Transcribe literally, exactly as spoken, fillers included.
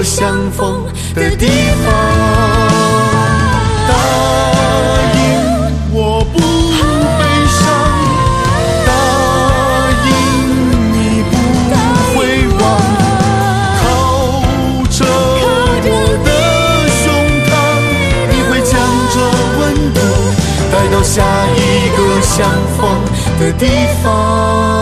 个相逢的地方。答应我不悲伤，答应你不会忘，靠着我的胸膛，你会将这温度带到下一个相逢的地方。